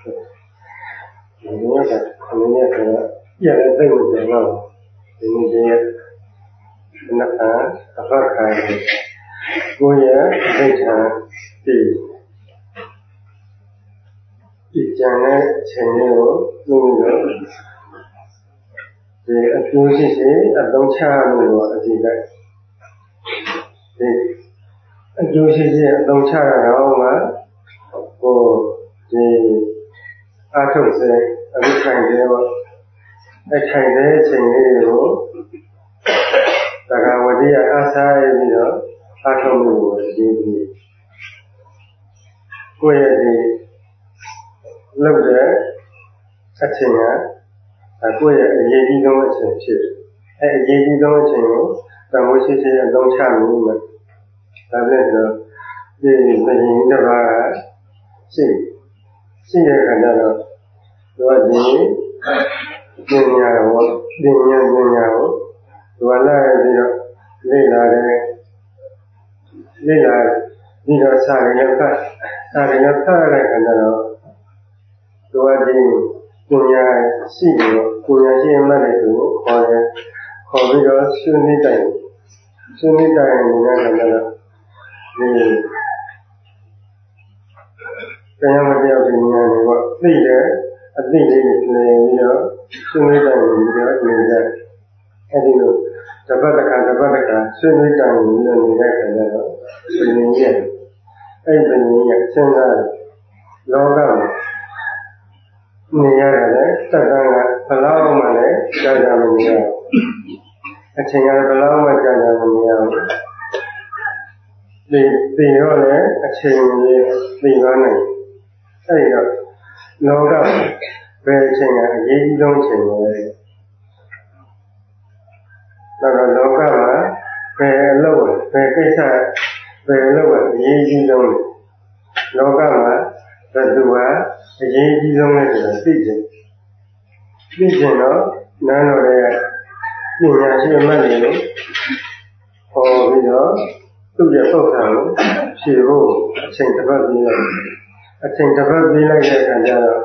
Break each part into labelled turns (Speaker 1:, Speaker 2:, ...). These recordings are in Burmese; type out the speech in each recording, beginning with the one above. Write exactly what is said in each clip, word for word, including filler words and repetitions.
Speaker 1: ဒီနေ့ကခမင်းရဲ့ကရတဲ့သိလို့တယ်တော့ဒီနေ့တည်းနှစ်ခါအဖတ်ခိုင်းကိုရဲ့သိချာဒီဒီကြံတဲ့ချိန်လေးကိုနှုတ်လို့ဒီအကျိုးရှိရှိအသုံးချလို့တော့အကြည့်လိုက်ဒီအကျိုးရှိရှိအသုံးချရတော့မှဟိုဒီအထုတ်စေအဝိခိုင်တယ်ပေါ့အခိုင်တဲ့အချိန်လေးကိုသက္ကဝတိယအားစားရပြီးတော့အထုတ်မှုကိုကြည့်ပြီးကိုယ့်ရဲ့ဒီလုပ်တဲ့အချိန်ကကိုယ့်ရဲ့အရေးကြီးဆုံးအချိန်ဖြစ်တယ်အဲအရေးကြီးဆုံးအချိန်ကိုတန်ဖိုးရှိရှိအသုံးချလို့မှဒါပဲဆိုဒီမင်းတစ်ပါးရှိရှိတဲ့ခါကျတော့သူကဒီပညာကိုပညာပညာကိုသူကလာပြီးတော့လေ့လာတယ်လေ့လာပြီးတော့စာရင်းဖတ်စာရင်းဖတ်ရတဲ့ခါကျတော့သူကဒီပညာရှိလို့ပညာရှိမှတ်တယ်သူကိုခေါ်တယ်ခေါ်ပြီးတော့ဆွေးနွေးတိုင်ဆွေးနွေးတိုင်နေတဲ့ခါကျတော့ဒီတရားမတရားပညာတွေကသိတယ်အသိလေးတွေပြင်ပြီးတော့ဆွေးနွေးတိုင်ပြီးတော့နေကြအဲဒီလိုတပတ်တစ်ခါတပတ်တစ်ခါဆွေးနွေးတိုင်ပြီးတော့နေတဲ့ခါကျတော့ပညာရဲ့အဲ့ပညာရဲ့စဉ်းစားလောကမှာနေရတယ်လေစက္ကန့်ကဘလောက်မှလည်းကြာကြာမနေရဘူးအချိန်ကဘလောက်မှကြာကြာမနေရဘူးဒီဒီတော့လည်းအချိန်ကြီးသိသွားနိုင်အဲဒီတော့လောကဘယ်အချိန်ကအရေးကြီးဆုံးအချိန်လဲဒါတော့လောကမှာဘယ်အလုပ်ဘယ်ကိစ္စဘယ်အလုပ်ကအရေးကြီးဆုံးလဲလောကမှာဘယ်သူကအရေးကြီးဆုံးလဲဆိုတာသိချင်သိချင်တော့နားတော်ရဲ့ပညာရှိအမှတ်တွေလို့ဟောပြီးတော့သူ့ရဲ့ပုဂ္ဂိုလ်ကိုဖြေဖို့အချိန်တစ်ပတ်ပြီးတော့အချိန်တစ်ပတ်ပြီးလိုက်တဲ့အခါကျတော့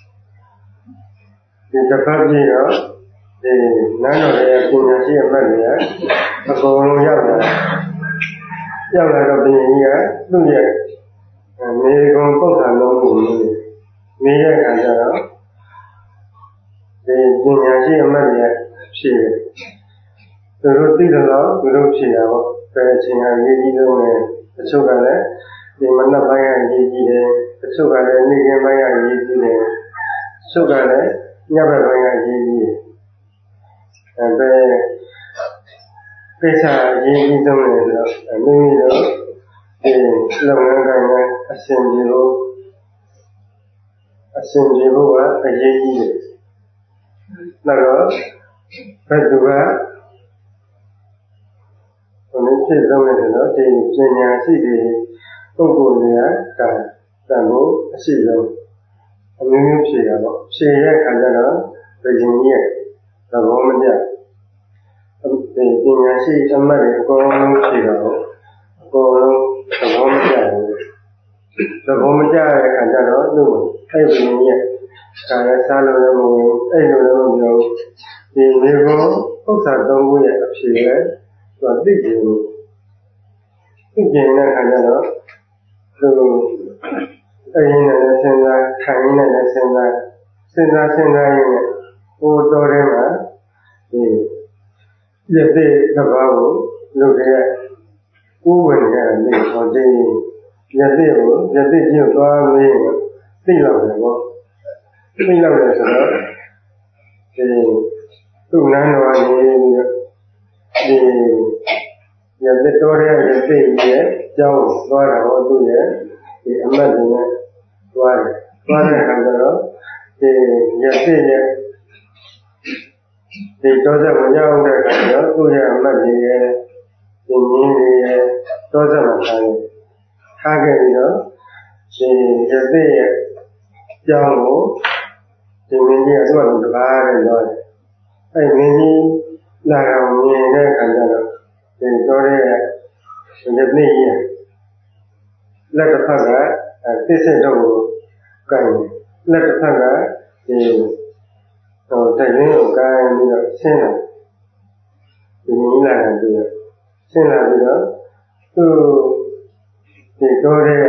Speaker 1: ဒီတစ်ပတ်ပြီးတော့ဒီနားတော်ရဲ့ပညာရှိအမှတ်တွေကအကုန်လုံးရောက်လာရောက်လာတော့ဘုရင်ကြီးကသူ့ရဲ့နေကုန်ပုဂ္ဂိုလ်လုံးကိုမေးတဲ့အခါကျတော့ဒီပညာရှိအမှတ်တွေဖြေတယ်သူတို့သိတယ်လို့သူတို့ဖြေတာပေါ့ဘယ်အချိန်ကအရေးကြီးဆုံးလဲတချို့ကလည်းဒီမနက်ပိုင်းကအရေးကြီးတယ်တချို့ကလည်းနေ့ခင်းပိုင်းကအရေးကြီးတယ်တချို့ကလည်းညဘက်ပိုင်းကအရေးကြီးတယ်အဲပဲကိစ္စအရေးကြီးဆုံးလဲဆိုတော့မိမိတို့ဒီလုပ်ငန်းကိုင်ကအစဉ်ပြေဖို့အစဉ်ပြေဖို့ကအရေးကြီးတယ်နောက်တော့ဘယ်သူကဘယ်လိုဖြစ်ဆုံးလဲဆိုတော့ဒီပညာရှိတွေပုဂ္ဂိုလ်တွေကတန်တန်ဖို့အရှိဆုံးအမျိုးမျိုးဖြေတာပေါ့ဖြေတဲ့အခါကျတော့ဘယ်ရင်ကြီးရဲ့သဘောမကျဒီပညာရှိအမှတ်တွေအကုန်လုံးဖြေတာပေါ့အကုန်လုံးသဘောမကျဘူးသဘောမကျတဲ့အခါကျတော့သူ့အဲ့ဒီရင်ကြီးရဲ့ဒါလည်းစားလို့လည်းမဝင်အဲ့လိုလည်းမပြောဒီမြေပေါ်ဥစ္စာသုံးခုရဲ့အဖြေလဲသူကသိကြဘူးသိကြတဲ့အခါကျတော့သူအရင်နဲ့စဉ်းစားခံရင်းနဲ့စဉ်းစားစဉ်းစားစဉ်းစားရင်းနဲ့ဟိုတော်ထဲမှာဒီရတဲ့တဘာကိုလူတွေကကိုယ်ဝင်ကြတယ်ဟောဒီရတဲ့ကိုရတဲ့ကြီးကိုသွားမေးရင်သိလောက်တယ်ပေါ့သိလောက်တယ်ဆိုတော့ဒီသူ့နန်းတော်နေပြီးတော့ဒီရတဲ့တော်ရဲ့ရတဲ့ရဲ့ကျောင်းသွားတာဟောသူ့ရဲ့ဒီအမတ်တွေနဲ့သွားတယ်သွားတဲ့အခါကျတော့ဒီရတဲ့ရဲ့ဒီတော်ဆက်ဝင်ရောက်တဲ့အခါကျတော့သူ့ရဲ့အမတ်တွေရဲ့ဒီမြင်းတွေရဲ့တော်ဆက်မှာထားတယ်ထားခဲ့ပြီးတော့ဒီရတဲ့ရဲ့ကျောင်းကိုဒီမင်းကြီးကသူ့အလုပ်တပါးနဲ့ပြောတယ်အဲမင်းကြီးလာအောင်မြင်တဲ့အခါကျတော့ဒီတော်ရဲ့ရတဲ့ရဲ့လက်တစ်ဖက်ကသိစိတ်တော့ကိုကင်လက်တစ်ဖက်ကဒီဟိုတရင်ကိုကိုင်းပြီးတော့ဆင်းလာဒီနည်းလာတယ်ပြီးတော့ဆင်းလာပြီးတော့သူ့ဒီတော့တဲ့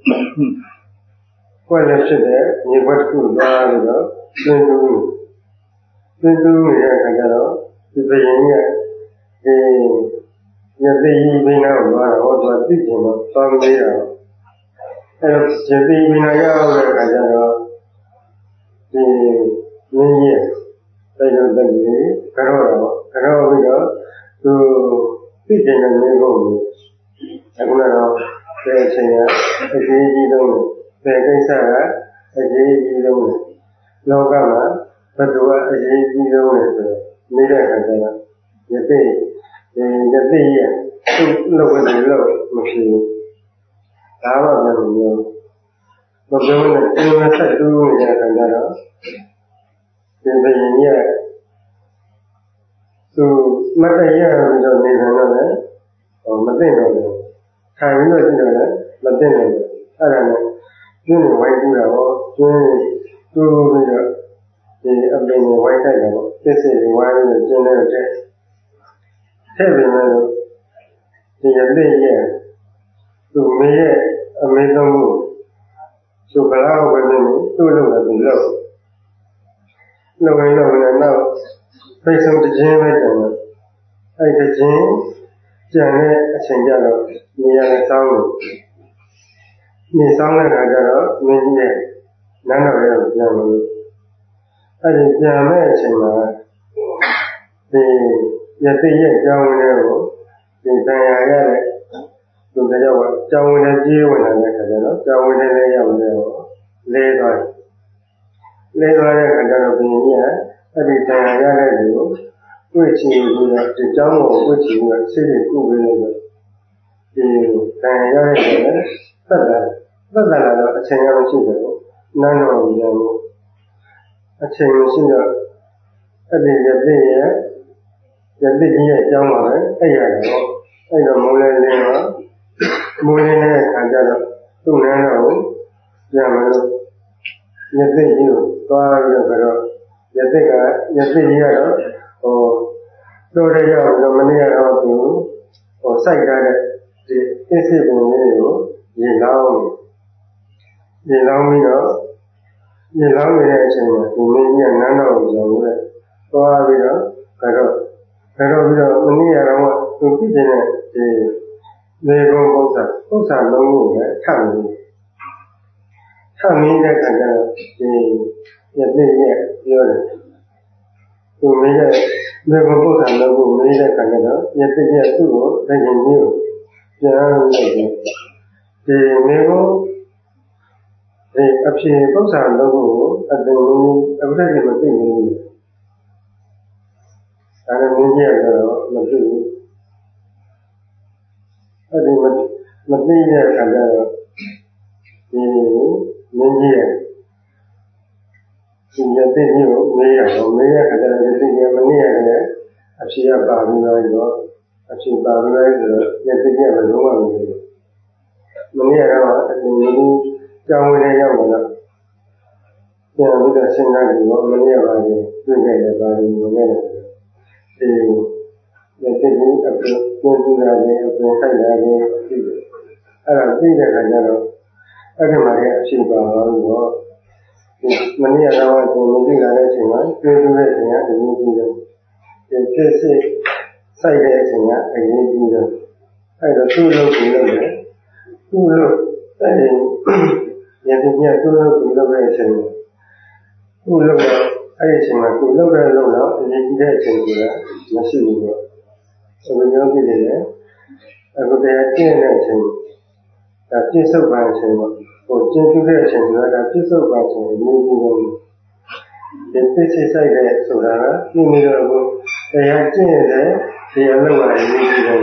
Speaker 1: ကွက်လက်ဖြစ်တဲ့မြေဘက်တစ်ခုသွားပြီးတော့တွင်းတူးတွင်းတူးနေတဲ့အခါကျတော့ဒီဘယင်းကြီးကဒီရတိဘိနာကိုသွားတော့သူကသိချင်တော့သွားမေးတာအဲတော့ရတိဘိနာရောက်တဲ့အခါကျတော့ဒီမင်းကြီးတိုက်လို့တက်ပြီးကြောတော့ကြောပြီးတော့သူသိချင်တဲ့မျိုးကိုအခုတော့တဲ့အချိန်ကအကြီးကြီးဆုံးတဲ့ကိစ္စကအကြီးကြီးဆုံးလောကမှာဘယ်သူကအကြီးကြီးဆုံးလဲဆိုတော့နေတဲ့အခါကျတော့ယသိဒီယသိရဲ့သူ့လောက်ဝင်လို့မဖြစ်ဘူးဒါမှမဟုတ်ဘူးဘယ်လိုလဲဒီမှာဆက်တူးနေတဲ့အခါကျတော့ဒီဘယင်းရဲ့သူမတည့်ရပြီးတော့နေတယ်တော့လည်းဟောမသိတော့ဘူးခံပြီးတော့ကြည့်တော့လည်းမသိနိုင်ဘူးအဲ့ဒါနဲ့ကျင်းနေဝိုင်းကူးတာပေါ့ကျင်းတူးပြီးတော့ဒီအပင်ကိုဝိုင်းတိုက်တာပေါ့စစ်စစ်ဝိုင်းပြီးတော့ကျင်းနေတဲ့တဲ့ထည့်ပြီးတော့ဒီရတဲ့ရဲ့သူမင်းရဲ့အမေဆုံးကိုသူကလာဝယ်နေသူ့လို့လည်းသူလို့လုံရင်းတော့လည်းနောက်ဖိတ်ဆုံးတခြင်းပဲတယ်အဲ့တခြင်းကြံတဲ့အချိန်ကျတော့နေရာနဲ့စောင်းလို့နေဆောင်တဲ့အခါကျတော့မင်းကြီးရဲ့နန်းတော်ရဲ့ပြန်လို့အဲ့ဒီပြန်မဲ့အချိန်မှာဒီယသိရဲ့ကြောင်းလေးကိုဒီတန်ရာရတဲ့သူတယောက်ကကြောင်းဝင်တဲ့ကြီးဝင်လာတဲ့အခါကျတော့ကြောင်းဝင်တဲ့လေးရောက်နေတော့လဲသွားတယ်လဲသွားတဲ့အခါကျတော့ဘုရင်ကြီးကအဲ့ဒီတန်ရာရတဲ့လူကိုတွေ့ချင်ပြီးတော့ဒီကြောင်းကိုတွေ့ချင်ပြီးတော့စိတ်ကိုကုပေးလို့ဒီတန်ရာရတဲ့လူကသက်သာသက်သာလာတော့အချိန်ရမရှိတယ်ပေါ့နန်းတော်ကြီးရောအချိန်မရှိတော့အဲ့ဒီယသိရဲ့ယသိကြီးရဲ့အကြောင်းပါပဲအဲ့ရတယ်ပေါ့အဲ့တော့မိုးလဲနေတော့မိုးလဲနေတဲ့အခါကျတော့သူ့နန်းတော်ကိုပြန်မလို့ယသိကြီးကိုသွားပြီးတော့ယသိကယသိကြီးကတော့ဟိုတို့ရရောက်ပြီးတော့မနေ့ကတော့သူဟိုစိုက်ထားတဲ့ဒီအစ်စ်ပုံလေးကိုရင်လောင်းရင်လောင်းပြီးတော့ရင်လောင်းနေတဲ့အချိန်မှာဒီမင်းကြီးကနန်းတော်ကိုရောက်လို့သွားပြီးတော့ကတော့ကတော့ပြီးတော့မနေ့ကတော့သူပြည့်တဲ့ဒီလေကုန်းပု္ပ္ပာပု္ပ္ပာလုံးကိုလည်းထပ်ပြီးထပ်ပြီးတဲ့အခါကျတော့ဒီယသိရဲ့ပြောတယ်သူမင်းရဲ့လေကုန်းပု္ပ္ပာလုံးကိုမင်းရဲ့အခါကျတော့ယသိရဲ့သူ့ကိုတကယ်ကြီးကိုပြန်လိုက်တယ်ဒီမင်းကိုဒီအဖြစ်ပု္ပ္ပာလုံးကိုအတူအပ္ပဒိမသိနေဘူးဒါနဲ့မင်းကြီးကတော့မသိဘူးအဲ့ဒီမသိတဲ့အခါကျတော့ဒီမင်းကြီးရဲ့ဒီယသိကြီးကိုမေးရတော့မေးရအခါကျတော့ယသိကြီးမနေ့ရတယ်အဖြစ်ရပါပြီးတော့အဖြစ်ပါပြီးတော့ဆိုတော့ယသိကြီးကဘယ်လိုမှမသိဘူးမနေ့ကတော့အတူတူကြောင်းဝင်ရောက်တော့ပြန်ပြီးတော့စဉ်းစားကြည့်တော့မနေ့ကပါရင်တွေ့ခဲ့တယ်ပါရင်ဝင်ခဲ့တယ်ဒီယသိကြီးအပြင်ကိုယ်တူတာလည်းအပြင်ဆိုင်တာလည်းဖြစ်တယ်အဲ့ဒါသိတဲ့အခါကျတော့အဲ့ဒီမှာလည်းအဖြစ်ပါတော့ဒီမနေ့ကတော့ကိုယ်မသိလာတဲ့အချိန်မှာတွေ့တူတဲ့အချိန်ကအရင်ကြီးတယ်ဒီဖြစ်စစ်စိုက်တဲ့အချိန်ကအရင်ကြီးတယ်အဲ့တော့သူ့လို့ကိုလို့လည်းသူ့လို့အဲ့ဒီယသိကြီးသူ့လို့ကိုလို့တဲ့အချိန်သူ့လို့အဲ့ဒီအချိန်မှာသူ့လို့တဲ့လို့တော့အရင်ကြီးတဲ့အချိန်ကမရှိဘူးပေါ့ဆိုတော့ဒီလိုလေအခုတည်းကကျင့်တဲ့အချိန်ဒါပြစ္ဆုတ်ပံအချိန်ပေါ့ဟိုကျင့်ပြုတဲ့အချိန်ကဒါပြစ္ဆုတ်ပံအချိန်အရေးကြီးဆုံးဒီသိစိတ်ဆိုင်တဲ့ဆိုတာကဒီလိုလိုတရားကျင့်တဲ့ဒီအလုပ်ကအရေးကြီးတယ်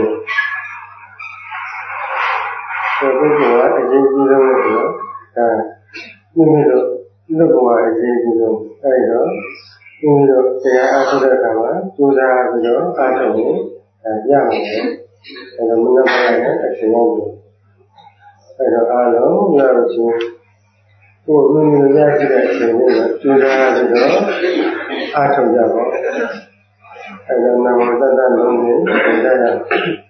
Speaker 1: ဆိုတော့ဒီကအရေးကြီးဆုံးလို့ဆိုတော့ဒါဒီလိုလုပ်ကအရေးကြီးဆုံးအဲဒီတော့ဒီလိုတရားအားထုတ်တဲ့အခါမှာကြိုးစားပြီးတော့အားထုတ်ရင်ရမယ်အဲဒါမနက်ပိုင်းနဲ့အချိန်ရောက်တယ်အဲတော့အားလုံးရလို့ချင်းကိုယ်မြင်မြင်ရရှိတဲ့အချိန်လေးမှာကျူးစားပြီးတော့အားထုတ်ကြပါအဲဒါနာမတ္တလုံးနဲ့သင်ကြရ